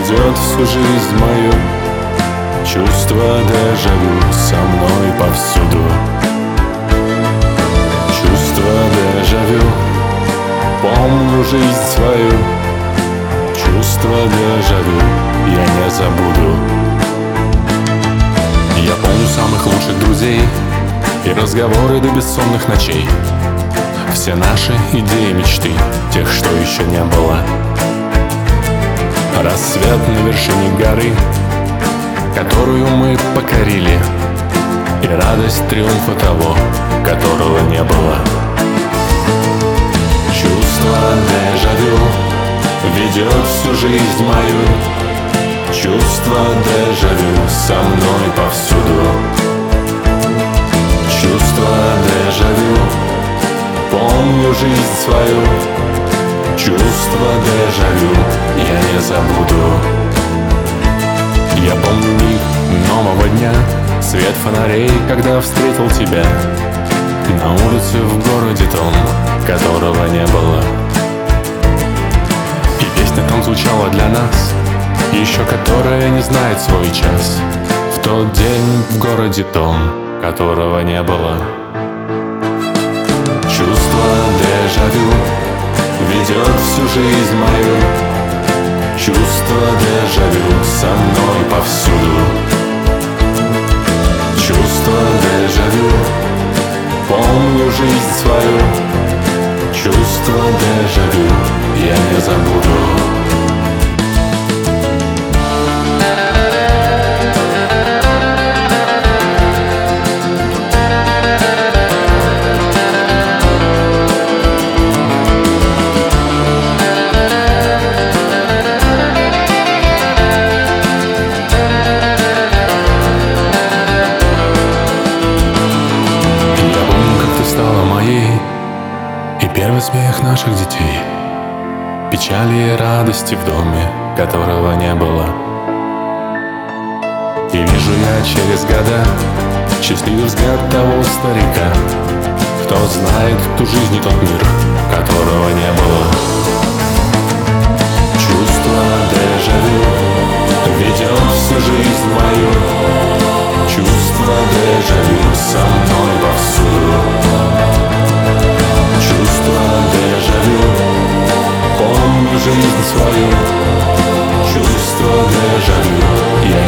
ведет всю жизнь мою. Чувство дежавю со мной повсюду. Чувство дежавю, помню жизнь свою. Чувство дежавю я не забуду. Я помню самых лучших друзей и разговоры до бессонных ночей. Все наши идеи, мечты, тех, что еще не было. Рассвет на вершине горы, которую мы покорили, и радость триумфа того, которого не было. Чувство дежавю ведет всю жизнь мою. Чувство дежавю со мной повсюду. Чувство дежавю, помню жизнь свою. Чувство дежавю я не забуду. Я помню миг нового дня, свет фонарей, когда встретил тебя на улице в городе том, которого не было. И песня там звучала для нас, еще которая не знает свой час. В тот день в городе том, которого не было. Чувство дежавю ведет всю жизнь мою. Чувство дежавю со мной повсюду. Чувство дежавю, помню жизнь свою. Чувство дежавю я не забуду. Первый смех наших детей, печали и радости в доме, которого не было. И вижу я через года счастливый взгляд того старика, кто знает ту жизнь и тот мир, которого не было. Чувство дежавю ведет всю жизнь мою. Чувство дежавю со мной повсюду. Чувство дежавю, помню жизнь свою. Чувство дежавю я